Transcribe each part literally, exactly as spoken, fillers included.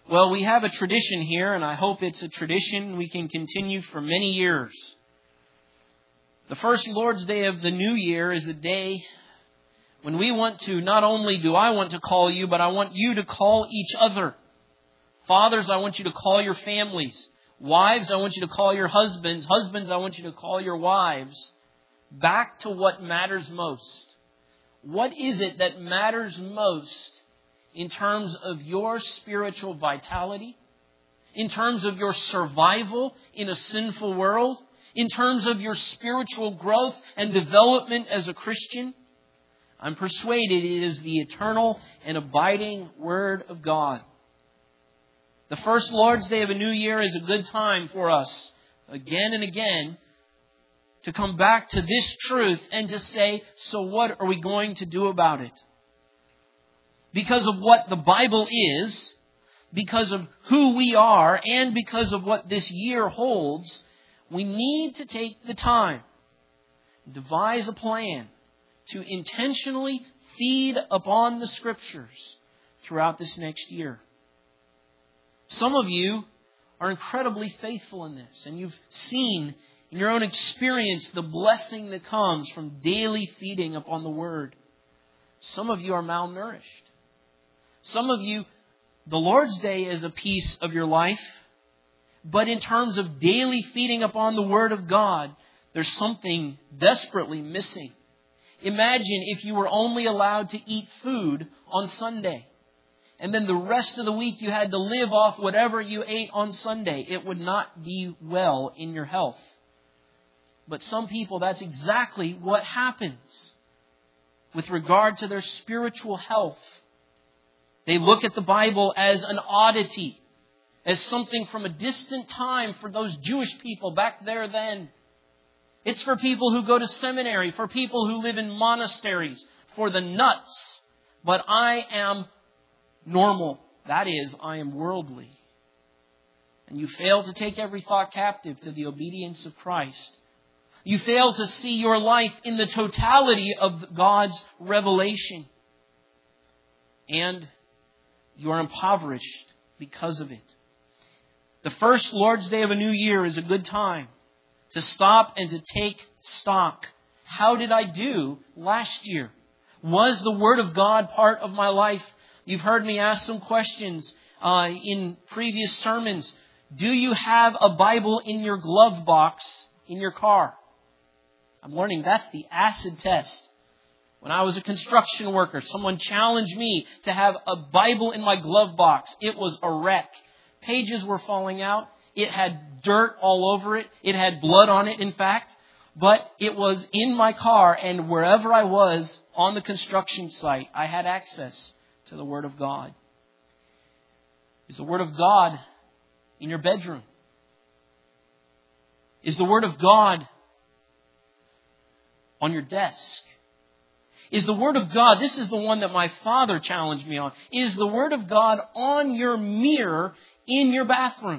Well, we have a tradition here, and I hope it's a tradition we can continue for many years. The first Lord's Day of the New Year is a day when we want to, not only do I want to call you, but I want you to call each other. Fathers, I want you to call your families. Wives, I want you to call your husbands. Husbands, I want you to call your wives. Back to what matters most. What is it that matters most in terms of your spiritual vitality? In terms of your survival in a sinful world? In terms of your spiritual growth and development as a Christian? I'm persuaded it is the eternal and abiding Word of God. The first Lord's Day of a new year is a good time for us, again and again, to come back to this truth and to say, so what are we going to do about it? Because of what the Bible is, because of who we are, and because of what this year holds, we need to take the time, devise a plan to intentionally feed upon the Scriptures throughout this next year. Some of you are incredibly faithful in this, and you've seen in your own experience the blessing that comes from daily feeding upon the Word. Some of you are malnourished. Some of you, the Lord's Day is a piece of your life, but in terms of daily feeding upon the Word of God, there's something desperately missing. Imagine if you were only allowed to eat food on Sunday, and then the rest of the week you had to live off whatever you ate on Sunday. It would not be well in your health. But some people, that's exactly what happens with regard to their spiritual health. They look at the Bible as an oddity, as something from a distant time for those Jewish people back there then. It's for people who go to seminary, for people who live in monasteries, for the nuts. But I am normal. That is, I am worldly. And you fail to take every thought captive to the obedience of Christ. You fail to see your life in the totality of God's revelation. And you are impoverished because of it. The first Lord's Day of a new year is a good time to stop and to take stock. How did I do last year? Was the Word of God part of my life? You've heard me ask some questions uh, in previous sermons. Do you have a Bible in your glove box in your car? I'm learning that's the acid test. When I was a construction worker, someone challenged me to have a Bible in my glove box. It was a wreck. Pages were falling out. It had dirt all over it. It had blood on it, in fact. But it was in my car, and wherever I was on the construction site, I had access to the Word of God. Is the Word of God in your bedroom? Is the Word of God on your desk? Is the Word of God, this is the one that my father challenged me on, is the Word of God on your mirror in your bathroom?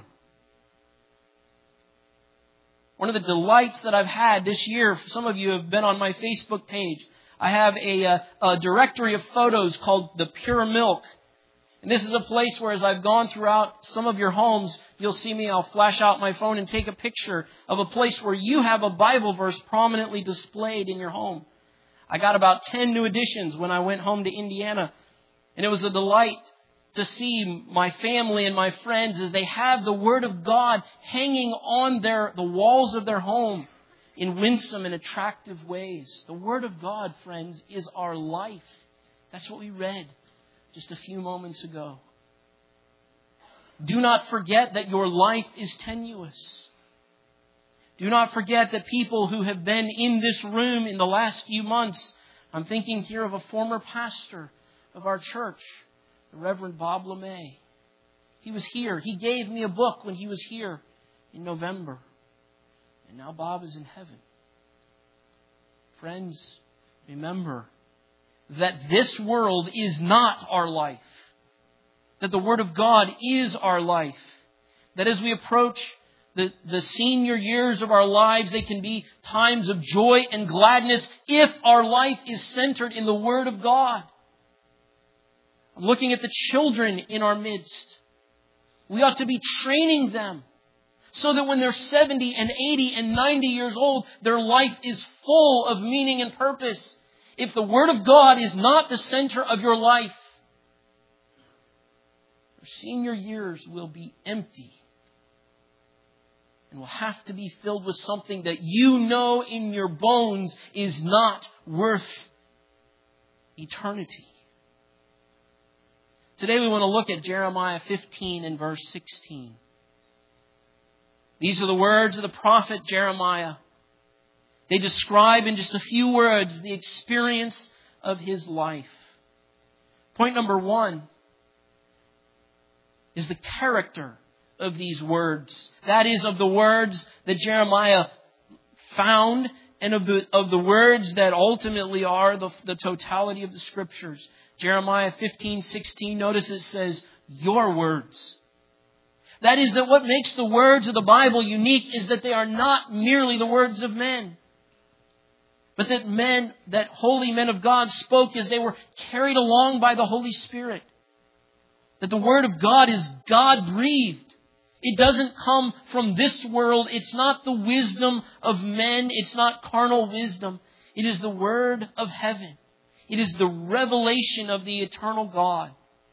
One of the delights that I've had this year, some of you have been on my Facebook page, I have a, a, a directory of photos called The Pure Milk. And this is a place where as I've gone throughout some of your homes, you'll see me, I'll flash out my phone and take a picture of a place where you have a Bible verse prominently displayed in your home. I got about ten new editions when I went home to Indiana. And it was a delight to see my family and my friends as they have the Word of God hanging on their the walls of their home in winsome and attractive ways. The Word of God, friends, is our life. That's what we read just a few moments ago. Do not forget that your life is tenuous. Do not forget that people who have been in this room in the last few months, I'm thinking here of a former pastor of our church, the Reverend Bob LeMay. He was here. He gave me a book when he was here in November. And now Bob is in heaven. Friends, remember that this world is not our life. That the Word of God is our life. That as we approach the, the senior years of our lives, they can be times of joy and gladness if our life is centered in the Word of God. I'm looking at the children in our midst. We ought to be training them so that when they're seventy and eighty and ninety years old, their life is full of meaning and purpose. If the Word of God is not the center of your life, your senior years will be empty and will have to be filled with something that you know in your bones is not worth eternity. Today we want to look at Jeremiah fifteen and verse sixteen. These are the words of the prophet Jeremiah. They describe in just a few words the experience of his life. Point number one is the character of these words. That is, of the words that Jeremiah found and of the of the words that ultimately are the, the totality of the Scriptures. Jeremiah fifteen sixteen, notice it says, your words. That is, that what makes the words of the Bible unique is that they are not merely the words of men, but that men, that holy men of God spoke as they were carried along by the Holy Spirit. That the Word of God is God-breathed. It doesn't come from this world. It's not the wisdom of men. It's not carnal wisdom. It is the Word of heaven. It is the revelation of the eternal God.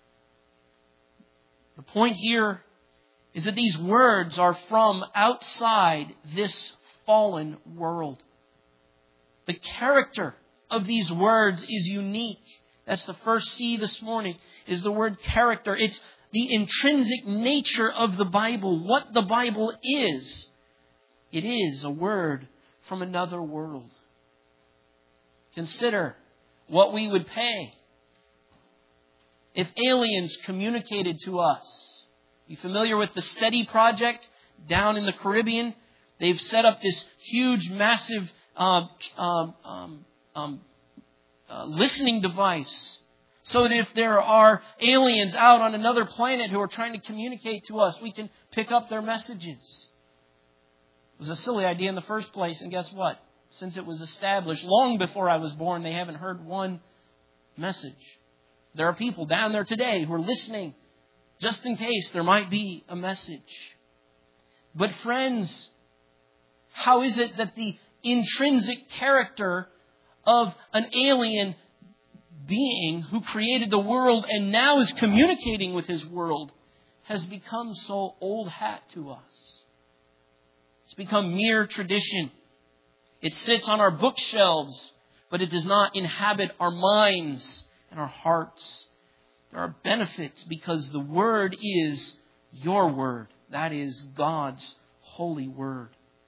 The point here is that these words are from outside this fallen world. The character of these words is unique. That's the first C this morning, is the word character. It's the intrinsic nature of the Bible, what the Bible is. It is a word from another world. Consider what we would pay if aliens communicated to us. You familiar with the SETI project down in the Caribbean? They've set up this huge, massive uh, um, um, um, uh, listening device so that if there are aliens out on another planet who are trying to communicate to us, we can pick up their messages. It was a silly idea in the first place, and guess what? Since it was established long before I was born, they haven't heard one message. There are people down there today who are listening just in case there might be a message. But friends, how is it that the intrinsic character of an alien being who created the world and now is communicating with his world has become so old hat to us? It's become mere tradition. It sits on our bookshelves, but it does not inhabit our minds and our hearts. There are benefits because the Word is your Word. That is God's holy Word.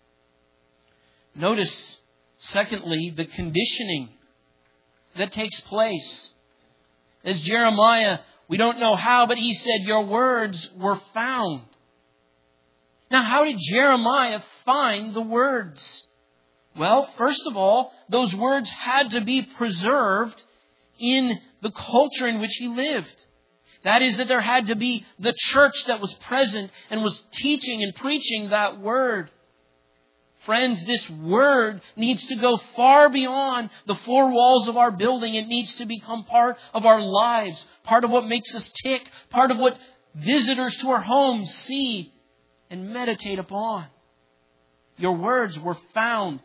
Notice, secondly, the conditioning that takes place. As Jeremiah, we don't know how, but he said, your words were found. Now, how did Jeremiah find the words? Well, first of all, those words had to be preserved in the culture in which he lived. That is, that there had to be the church that was present and was teaching and preaching that word. Friends, this word needs to go far beyond the four walls of our building. It needs to become part of our lives, part of what makes us tick, part of what visitors to our homes see and meditate upon. Your words were found.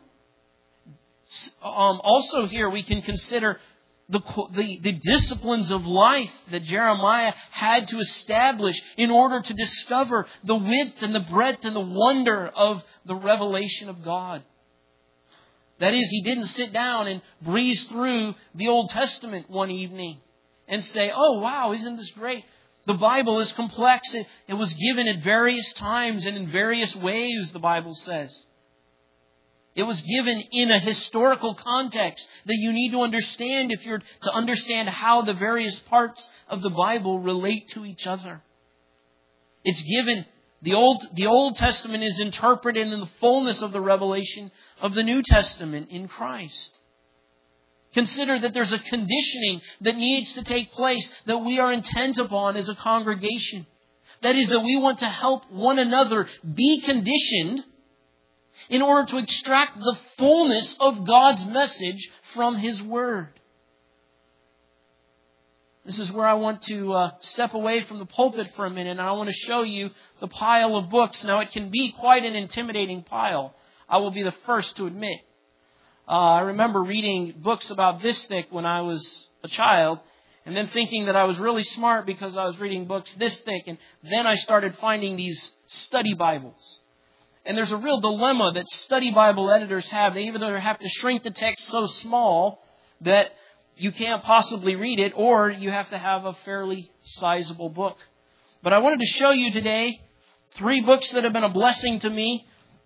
Um, also here we can consider The, the, the disciplines of life that Jeremiah had to establish in order to discover the width and the breadth and the wonder of the revelation of God. That is, he didn't sit down and breeze through the Old Testament one evening and say, oh, wow, isn't this great? The Bible is complex. It, it was given at various times and in various ways, the Bible says. It was given in a historical context that you need to understand if you're to understand how the various parts of the Bible relate to each other. It's given, the Old, the Old Testament is interpreted in the fullness of the revelation of the New Testament in Christ. Consider that there's a conditioning that needs to take place that we are intent upon as a congregation. That is, that we want to help one another be conditioned in order to extract the fullness of God's message from His Word. This is where I want to uh, step away from the pulpit for a minute, and I want to show you the pile of books. Now, it can be quite an intimidating pile. I will be the first to admit. Uh, I remember reading books about this thick when I was a child, and then thinking that I was really smart because I was reading books this thick, and then I started finding these study Bibles. And there's a real dilemma that study Bible editors have. They either have to shrink the text so small that you can't possibly read it, or you have to have a fairly sizable book. But I wanted to show you today three books that have been a blessing to me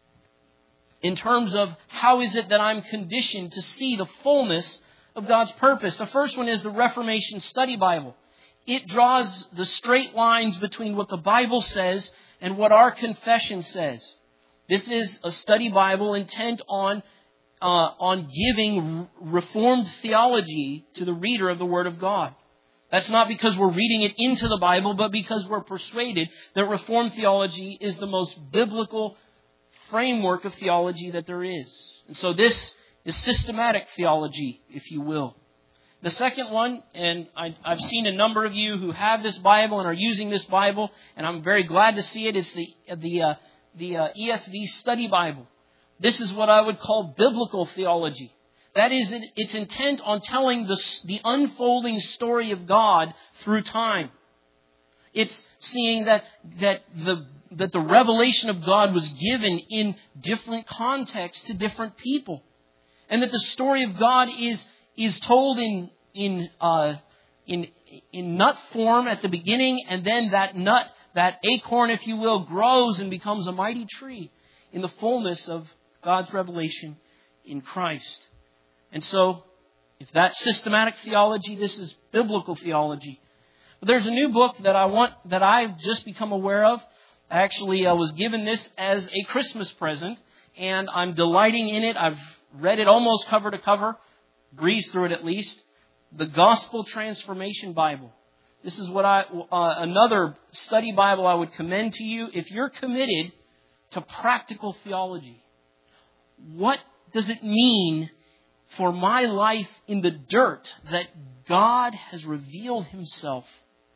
in terms of how is it that I'm conditioned to see the fullness of God's purpose. The first one is the Reformation Study Bible. It draws the straight lines between what the Bible says and what our confession says. This is a study Bible intent on Uh, on giving Reformed theology to the reader of the Word of God. That's not because we're reading it into the Bible, but because we're persuaded that Reformed theology is the most biblical framework of theology that there is. And so this is systematic theology, if you will. The second one, and I, I've seen a number of you who have this Bible and are using this Bible, and I'm very glad to see it, is the, the, uh, the uh, E S V Study Bible. This is what I would call biblical theology. That is, its intent on telling the, the unfolding story of God through time. It's seeing that, that, the, that the revelation of God was given in different contexts to different people. And that the story of God is, is told in, in, uh, in, in nut form at the beginning, and then that nut, that acorn, if you will, grows and becomes a mighty tree in the fullness of God's revelation in Christ. And so, if that's systematic theology, this is biblical theology. But there's a new book that I want, that I've just become aware of. Actually, I was given this as a Christmas present, and I'm delighting in it. I've read it almost cover to cover, breezed through it at least. The Gospel Transformation Bible. This is what I uh, another study Bible I would commend to you if you're committed to practical theology. What does it mean for my life in the dirt that God has revealed Himself?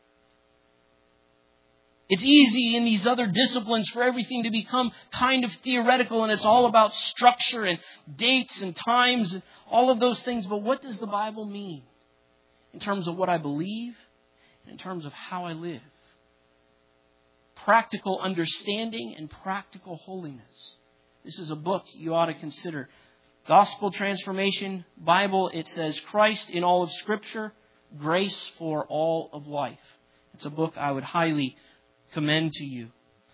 It's easy in these other disciplines for everything to become kind of theoretical, and it's all about structure and dates and times and all of those things. But what does the Bible mean in terms of what I believe and in terms of how I live? Practical understanding and practical holiness. This is a book you ought to consider. Gospel Transformation Bible, it says, Christ in all of Scripture, grace for all of life. It's a book I would highly commend to you.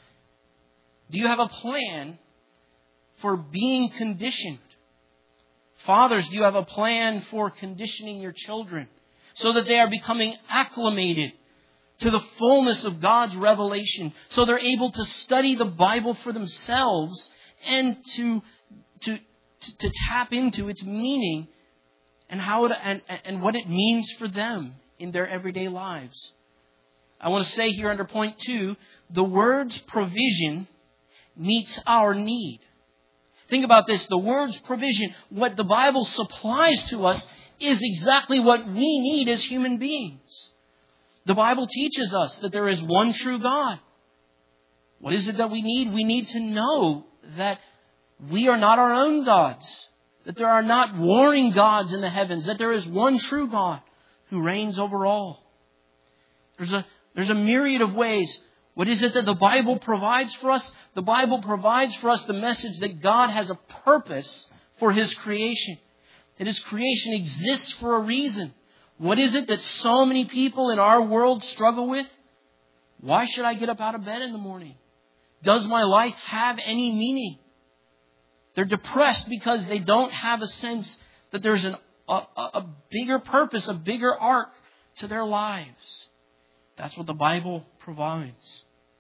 Do you have a plan for being conditioned? Fathers, do you have a plan for conditioning your children so that they are becoming acclimated to the fullness of God's revelation, so they're able to study the Bible for themselves and to to to tap into its meaning and how it, and and what it means for them in their everyday lives? I want to say here under point two, the word's provision meets our need. Think about this. The word's provision, what the Bible supplies to us, is exactly what we need as human beings. The Bible teaches us that there is one true God. What is it that we need? We need to know that we are not our own gods, that there are not warring gods in the heavens, that there is one true God who reigns over all. There's a, there's a myriad of ways. What is it that the Bible provides for us? The Bible provides for us the message that God has a purpose for His creation, that His creation exists for a reason. What is it that so many people in our world struggle with? Why should I get up out of bed in the morning? Does my life have any meaning? They're depressed because they don't have a sense that there's an, a, a bigger purpose, a bigger arc to their lives. That's what the Bible provides.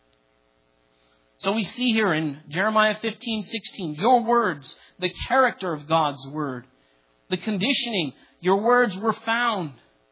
So we see here in Jeremiah fifteen sixteen, your words, the character of God's word, the conditioning, your words were found.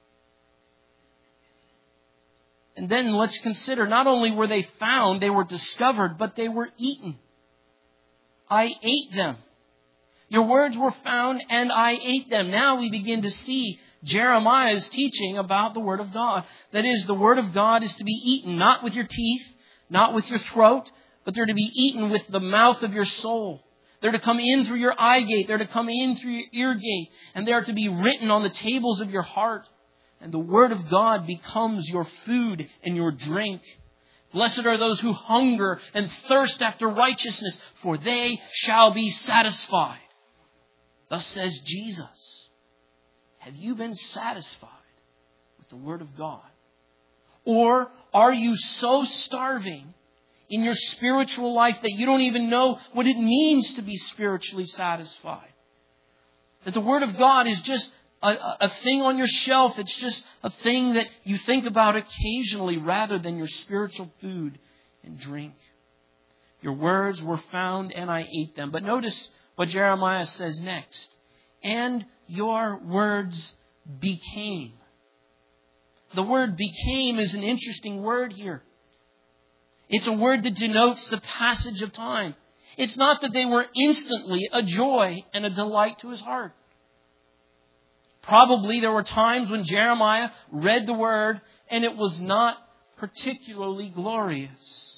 And then let's consider, not only were they found, they were discovered, but they were eaten. I ate them. Your words were found and I ate them. Now we begin to see Jeremiah is teaching about the Word of God. That is, the Word of God is to be eaten not with your teeth, not with your throat, but they're to be eaten with the mouth of your soul. They're to come in through your eye gate. They're to come in through your ear gate. And they are to be written on the tables of your heart. And the Word of God becomes your food and your drink. Blessed are those who hunger and thirst after righteousness, for they shall be satisfied. Thus says Jesus. Have you been satisfied with the Word of God? Or are you so starving in your spiritual life that you don't even know what it means to be spiritually satisfied? That the Word of God is just a, a thing on your shelf. It's just a thing that you think about occasionally rather than your spiritual food and drink. Your words were found and I ate them. But notice what Jeremiah says next. And your words became. The word became is an interesting word here. It's a word that denotes the passage of time. It's not that they were instantly a joy and a delight to his heart. Probably there were times when Jeremiah read the word and it was not particularly glorious.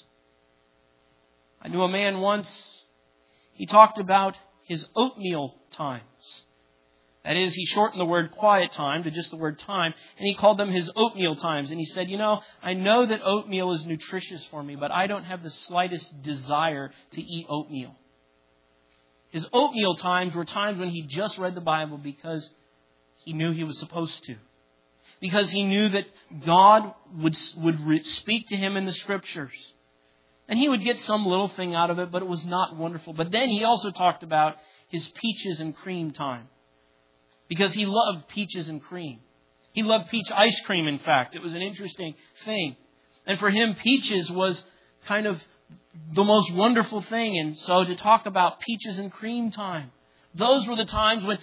I knew a man once, he talked about his oatmeal times. That is, he shortened the word quiet time to just the word time, and he called them his oatmeal times. And he said, you know, I know that oatmeal is nutritious for me, but I don't have the slightest desire to eat oatmeal. His oatmeal times were times when he just read the Bible because he knew he was supposed to. Because he knew that God would, would speak to him in the Scriptures. And he would get some little thing out of it, but it was not wonderful. But then he also talked about his peaches and cream time. Because he loved peaches and cream. He loved peach ice cream, in fact. It was an interesting thing. And for him, peaches was kind of the most wonderful thing. And so to talk about peaches and cream time, those were the times when,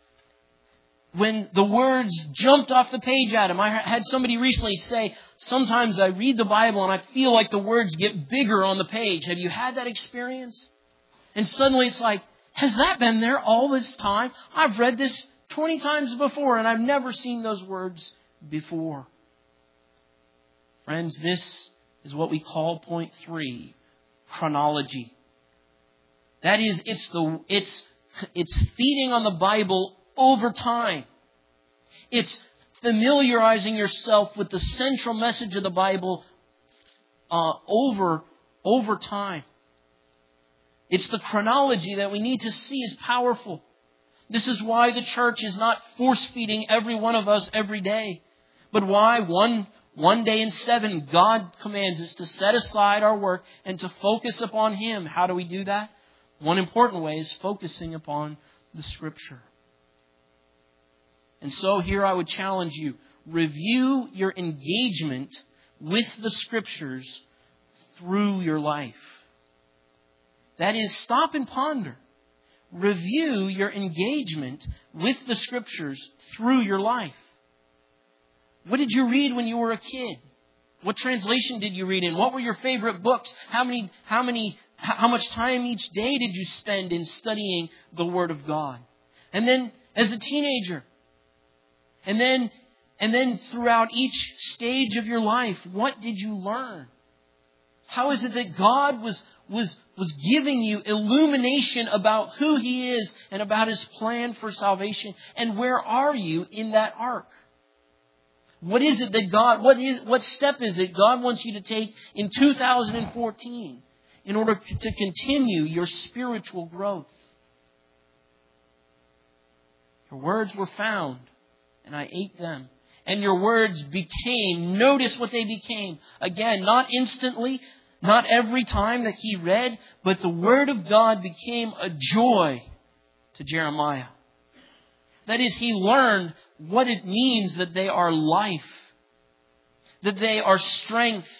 when the words jumped off the page at him. I had somebody recently say, sometimes I read the Bible and I feel like the words get bigger on the page. Have you had that experience? And suddenly it's like, has that been there all this time? I've read this twenty times before, and I've never seen those words before. Friends, this is what we call point three, chronology. That is, it's the it's it's feeding on the Bible over time. It's familiarizing yourself with the central message of the Bible uh, over over time. It's the chronology that we need to see is powerful. This is why the church is not force-feeding every one of us every day. But why one, one day in seven, God commands us to set aside our work and to focus upon Him. How do we do that? One important way is focusing upon the Scripture. And so here I would challenge you. Review your engagement with the Scriptures through your life. That is, stop and ponder. Review your engagement with the Scriptures through your life. What did you read when you were a kid? What translation did you read in? What were your favorite books? How many, how many, how much time each day did you spend in studying the Word of God? And then as a teenager, and then, and then throughout each stage of your life, what did you learn? How is it that God was, was, was giving you illumination about who He is and about His plan for salvation? And where are you in that arc? What is it that God, what is, what step is it God wants you to take in two thousand fourteen in order to continue your spiritual growth? Your words were found, and I ate them. And your words became, notice what they became. Again, not instantly, not every time that he read, but the Word of God became a joy to Jeremiah. That is, he learned what it means that they are life, that they are strength.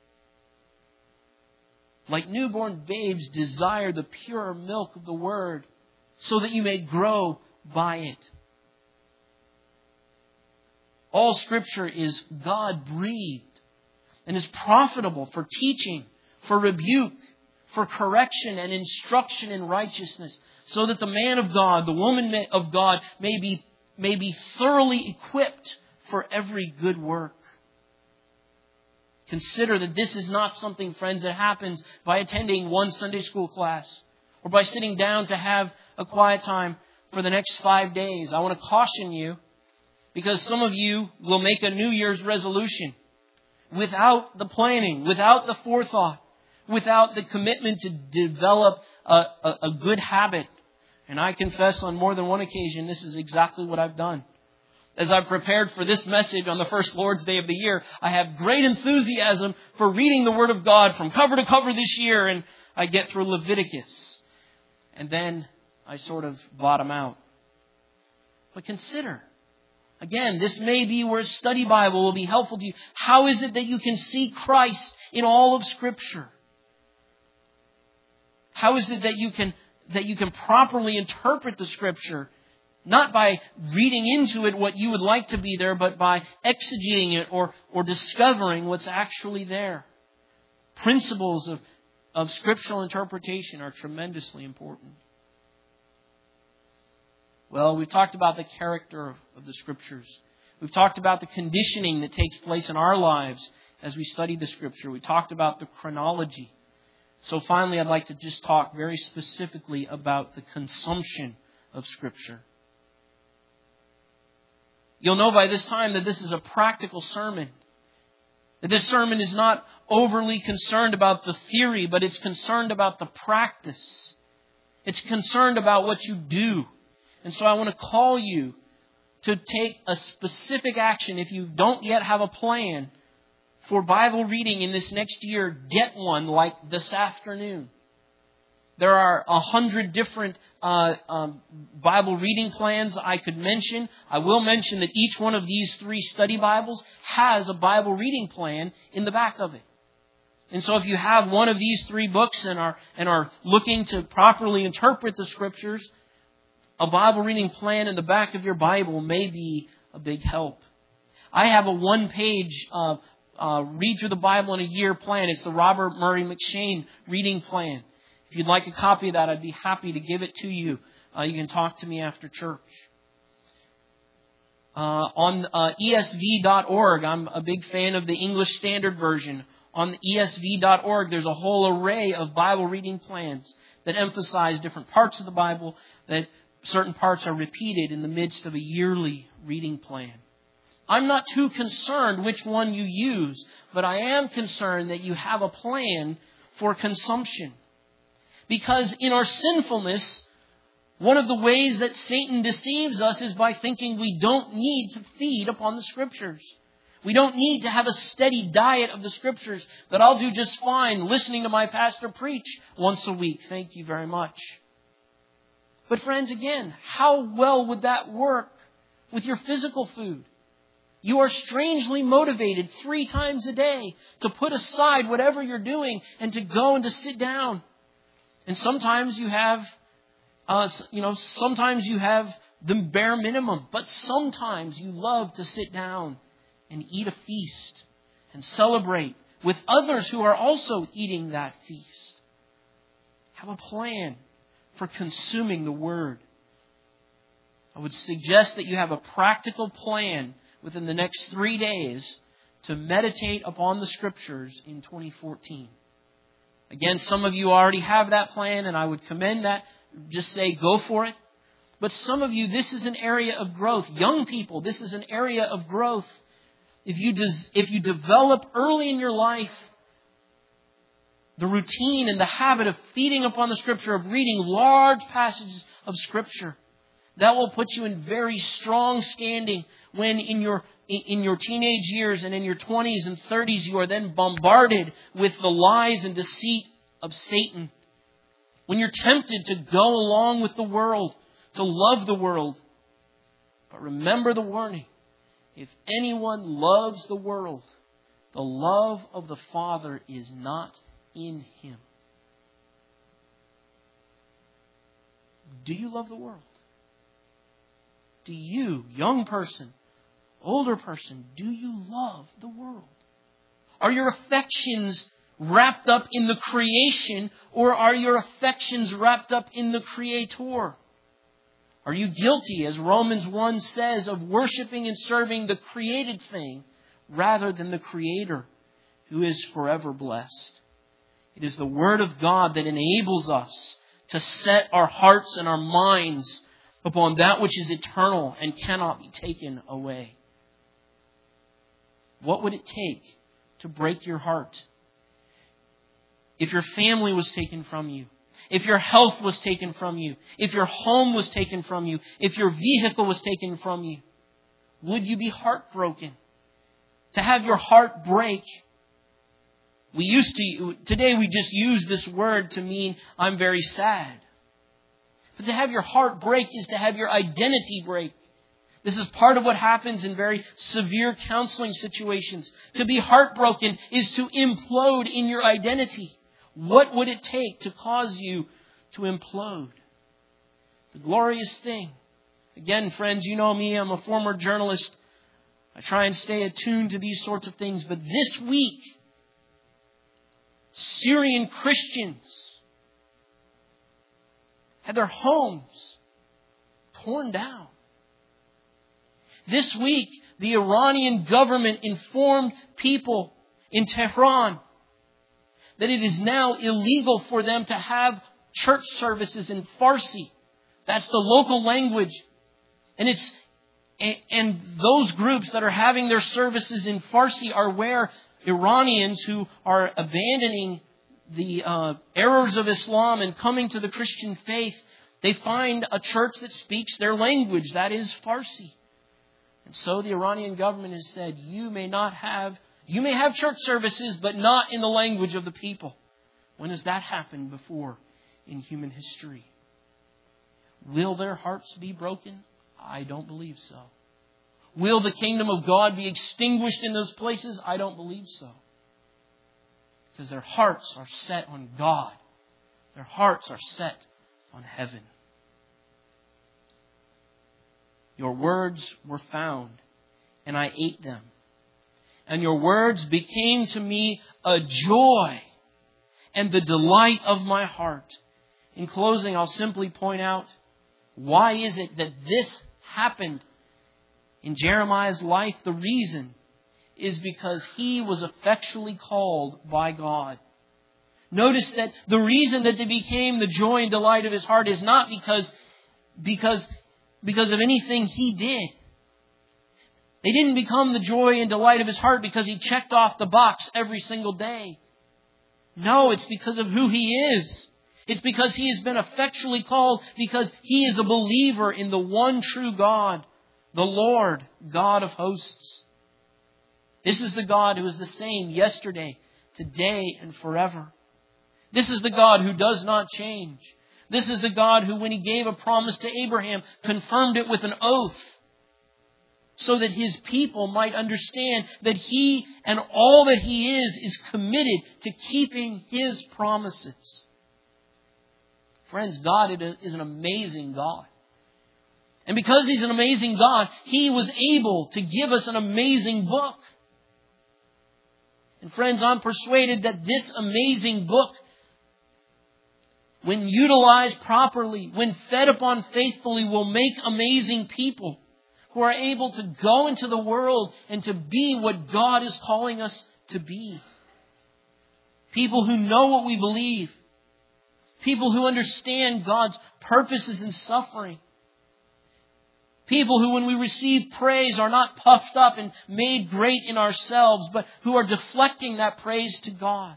Like newborn babes desire the pure milk of the Word so that you may grow by it. All Scripture is God-breathed and is profitable for teaching, for rebuke, for correction and instruction in righteousness, so that the man of God, the woman of God may be may be thoroughly equipped for every good work. Consider that this is not something, friends, that happens by attending one Sunday school class or by sitting down to have a quiet time for the next five days. I want to caution you, because some of you will make a New Year's resolution without the planning, without the forethought, without the commitment to develop a, a, a good habit. And I confess on more than one occasion, this is exactly what I've done. As I've prepared for this message on the first Lord's Day of the year, I have great enthusiasm for reading the Word of God from cover to cover this year, and I get through Leviticus. And then I sort of bottom out. But consider, again, this may be where a study Bible will be helpful to you. How is it that you can see Christ in all of Scripture? How is it that you can that you can properly interpret the Scripture? Not by reading into it what you would like to be there, but by exegeting it or, or discovering what's actually there. Principles of, of scriptural interpretation are tremendously important. Well, we've talked about the character of, of the Scriptures. We've talked about the conditioning that takes place in our lives as we study the Scripture. We talked about the chronology. So finally, I'd like to just talk very specifically about the consumption of Scripture. You'll know by this time that this is a practical sermon. That this sermon is not overly concerned about the theory, but it's concerned about the practice. It's concerned about what you do. And so I want to call you to take a specific action. If you don't yet have a plan for Bible reading in this next year, get one like this afternoon. There are a hundred different uh, um, Bible reading plans I could mention. I will mention that each one of these three study Bibles has a Bible reading plan in the back of it. And so if you have one of these three books and are and are looking to properly interpret the Scriptures, a Bible reading plan in the back of your Bible may be a big help. I have a one-page uh, uh, read through the Bible in a year plan. It's the Robert Murray McShane reading plan. If you'd like a copy of that, I'd be happy to give it to you. Uh, you can talk to me after church. Uh, on uh, E S V dot org, I'm a big fan of the English Standard Version. On E S V dot org, there's a whole array of Bible reading plans that emphasize different parts of the Bible, that certain parts are repeated in the midst of a yearly reading plan. I'm not too concerned which one you use, but I am concerned that you have a plan for consumption. Because in our sinfulness, one of the ways that Satan deceives us is by thinking we don't need to feed upon the Scriptures. We don't need to have a steady diet of the Scriptures, that I'll do just fine listening to my pastor preach once a week. Thank you very much. But friends, again, how well would that work with your physical food? You are strangely motivated three times a day to put aside whatever you're doing and to go and to sit down. And sometimes you have, uh, you know, sometimes you have the bare minimum, but sometimes you love to sit down and eat a feast and celebrate with others who are also eating that feast. Have a plan for consuming the Word. I would suggest that you have a practical plan within the next three days to meditate upon the Scriptures in twenty fourteen. Again, some of you already have that plan, and I would commend that. Just say, go for it. But some of you, this is an area of growth. Young people, this is an area of growth. If you des- if you develop early in your life the routine and the habit of feeding upon the Scripture, of reading large passages of Scripture, that will put you in very strong standing when in your in your teenage years and in your twenties and thirties you are then bombarded with the lies and deceit of Satan. When you're tempted to go along with the world, to love the world. But remember the warning. If anyone loves the world, the love of the Father is not in him. Do you love the world? Do you, young person, older person, do you love the world? Are your affections wrapped up in the creation, or are your affections wrapped up in the Creator? Are you guilty, as Romans one says, of worshiping and serving the created thing rather than the Creator, who is forever blessed? It is the Word of God that enables us to set our hearts and our minds upon that which is eternal and cannot be taken away. What would it take to break your heart? If your family was taken from you, if your health was taken from you, if your home was taken from you, if your vehicle was taken from you, would you be heartbroken? To have your heart break. We used to, today we just use this word to mean I'm very sad. But to have your heart break is to have your identity break. This is part of what happens in very severe counseling situations. To be heartbroken is to implode in your identity. What would it take to cause you to implode? The glorious thing. Again, friends, you know me, I'm a former journalist. I try and stay attuned to these sorts of things. But this week, Syrian Christians had their homes torn down. This week, the Iranian government informed people in Tehran that it is now illegal for them to have church services in Farsi. That's the local language. And it's and those groups that are having their services in Farsi are where Iranians who are abandoning the uh, errors of Islam and coming to the Christian faith, they find a church that speaks their language, that is Farsi. And so the Iranian government has said, you may not have, you may have church services, but not in the language of the people. When has that happened before in human history? Will their hearts be broken? I don't believe so. Will the kingdom of God be extinguished in those places? I don't believe so. Because their hearts are set on God. Their hearts are set on heaven. Your words were found, and I ate them. And your words became to me a joy and the delight of my heart. In closing, I'll simply point out, why is it that this happened in Jeremiah's life? The reason is because he was effectually called by God. Notice that the reason that they became the joy and delight of his heart is not because, because, because of anything he did. They didn't become the joy and delight of his heart because he checked off the box every single day. No, it's because of who he is. It's because he has been effectually called, because he is a believer in the one true God, the Lord, God of hosts. This is the God who is the same yesterday, today, and forever. This is the God who does not change. This is the God who, when he gave a promise to Abraham, confirmed it with an oath, so that his people might understand that he and all that he is is committed to keeping his promises. Friends, God is an amazing God. And because he's an amazing God, he was able to give us an amazing book. And friends, I'm persuaded that this amazing book, when utilized properly, when fed upon faithfully, will make amazing people who are able to go into the world and to be what God is calling us to be. People who know what we believe. People who understand God's purposes in suffering. People who, when we receive praise, are not puffed up and made great in ourselves, but who are deflecting that praise to God.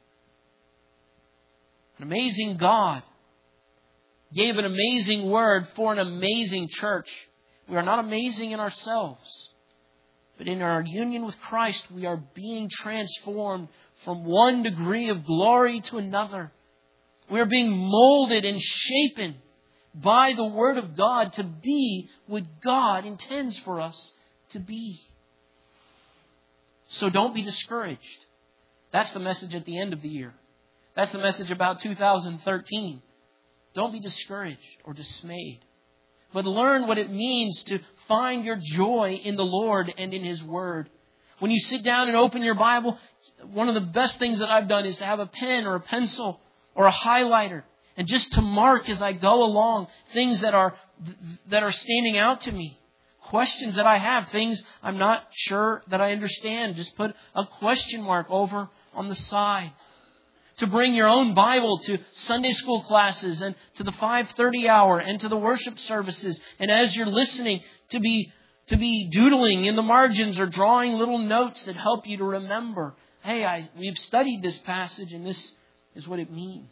An amazing God gave an amazing word for an amazing church. We are not amazing in ourselves, but in our union with Christ, we are being transformed from one degree of glory to another. We are being molded and shapen by the Word of God to be what God intends for us to be. So don't be discouraged. That's the message at the end of the year. That's the message about two thousand thirteen. Don't be discouraged or dismayed, but learn what it means to find your joy in the Lord and in His Word. When you sit down and open your Bible, one of the best things that I've done is to have a pen or a pencil or a highlighter, and just to mark as I go along things that are th- that are standing out to me. Questions that I have, things I'm not sure that I understand. Just put a question mark over on the side. To bring your own Bible to Sunday school classes and to the five thirty hour and to the worship services. And as you're listening, to be to be doodling in the margins or drawing little notes that help you to remember. Hey, I, we've studied this passage and this is what it means.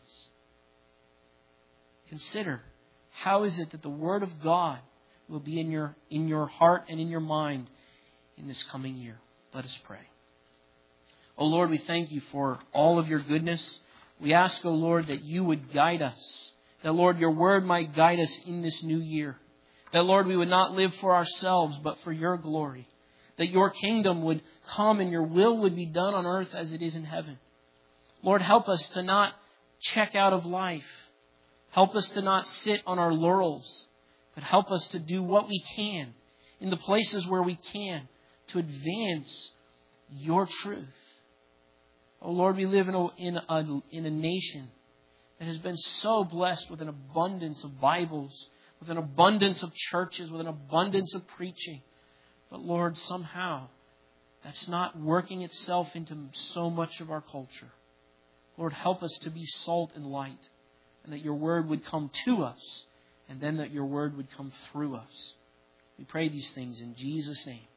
Consider, how is it that the Word of God will be in your, in your heart and in your mind in this coming year? Let us pray. Oh Lord, we thank you for all of your goodness. We ask, oh Lord, that you would guide us. That, Lord, your Word might guide us in this new year. That, Lord, we would not live for ourselves, but for your glory. That your kingdom would come and your will would be done on earth as it is in heaven. Lord, help us to not check out of life. Help us to not sit on our laurels, but help us to do what we can in the places where we can to advance your truth. Oh Lord, we live in a, in a, in a nation that has been so blessed with an abundance of Bibles, with an abundance of churches, with an abundance of preaching. But Lord, somehow that's not working itself into so much of our culture. Lord, help us to be salt and light, and that your word would come to us, and then that your word would come through us. We pray these things in Jesus' name.